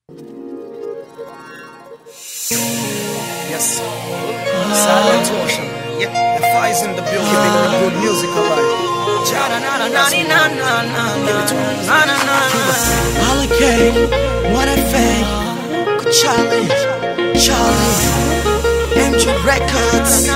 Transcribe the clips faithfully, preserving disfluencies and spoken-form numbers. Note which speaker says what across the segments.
Speaker 1: Yes. Silent Ocean. Yeah. The fire's in the building. Keeping the good music alive.
Speaker 2: Holiday, what a fake. Charlie, Charlie, M J Records.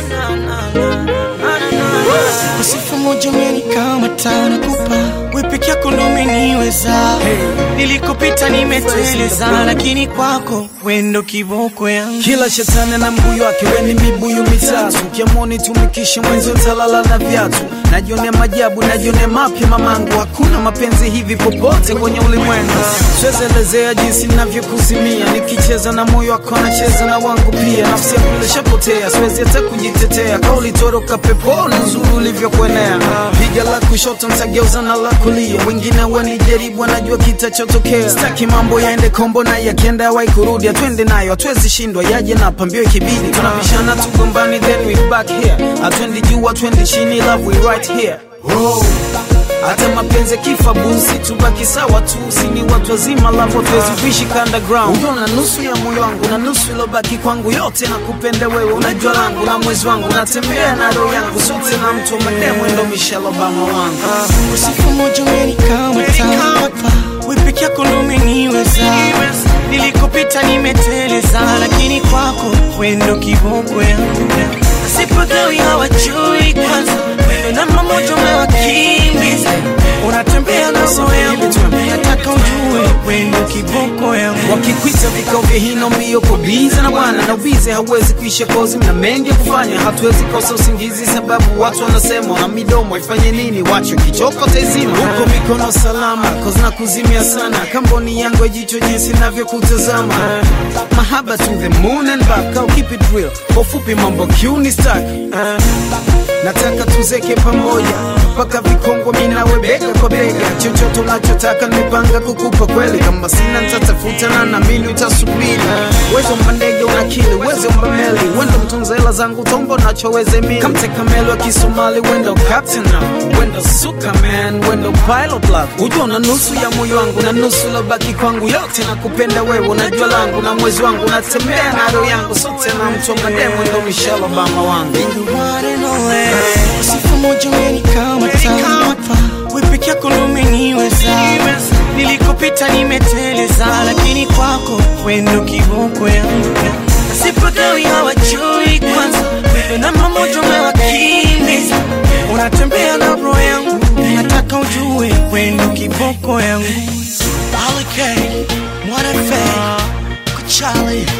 Speaker 2: Usifu moja umenikama tawa nakupa wewe peke yako ndo umeniweza. Nilikopita nimeteleza, lakini kwako wewe ndo kiboko yangu.
Speaker 1: Kila shetani na mbuyu wake, wewe ni mibuyu mitatu. Kiamoni tumikishe mwenzo talala na viatu. Najionea majabu, najionea mapya mamangu. Hakuna mapenzi hivi popote kwenye ulimwengu. Siwezi elezea jinsi ninavyokuzimia. Nikicheza na moyo wako nacheza na wangu pia. Nafsi yangu ilishapotea, siwezi hata kujitetea. Kauli toroka peponi nzuri ulivyokuenea. Piga la kushoto mtageuza na la kulia. Wengine wanijaribu wanajua kitachotokea. Sitaki mambo yaende kombo na yakienda hawai kurudi. Twende nayo hatuwezi shindwa, yaje na pambio ikibidi. Tunabishana tugombani then we back here. Atwendi juu atwendi chini, love we right here. Oh. Hata mapenzi kifa busi tubaki sawa tu. Sini watu wazima love hatuwezi kuishi underground. Unaona nusu ya moyo wangu na nusu ilobaki kwangu, yote nakupenda wewe. Unajua langu na mwezi wangu, natembea na roho yangu. Sote na mtu wa mademu ndo Michelle Obama wangu.
Speaker 2: uh, Usifu moja umenikama tawa wewe peke yako ndo umeniweza. Nilikopita nimeteleza, lakini kwako wewe ndo kiboko yangu. Sipagawi hawajui kwanza wewe namba moja umewakimbiza. Unatembea na roho yangu, nataka ujue wewe ndo kiboko yangu.
Speaker 1: Wakikuita vikao vya hino mbio kubiza na bwana na ubize hauwezi kuisha kozi. Mna mengi kufanya, hatuwezi kosa usingizi sababu watu wanasema na midomo ifanye nini. Wacho kichoko tezima huko mikono salama, cause na kuzimia sana. Kamboni yangu jicho jinsi navyokutazama. Mahaba to the moon and back, I'll keep it real. Kwa fupi mambo kiuni stack. Nataka tuzeke pamoja mpaka vikongo mimi nawe bega kwa bega. Chochote unachotaka nimepanga kukupa kweli. Kama sina nitatafuta na naamini utasubiri. Wezo mbandege unakili, wezo mbameli. Wendo mtunza hela zangu tombo nachoweze mimi. Kamteka melo wa Kisomali, wendo captain now. Wendo suka man, wendo pilot love. Ujua na nusu ya moyo wangu na nusu ilobaki kwangu. Yote nakupenda wewe, unajua langu na mwezi wangu. Natembea na roho yangu, sote na mtu wa mademu ndo Michelle Obama wangu.
Speaker 2: Usifu moja umenikama tawa wewe peke yako ndo umeniweza. Nilikopita nimeteleza, lakini kwako wewe ndo kiboko yangu. Sipagawi hawajui kwanza wewe namba moja umewakimbiza. Unatembea na roho yangu, nataka ujue wewe ndo kiboko yangu. Holiday, what a fake. Charlie.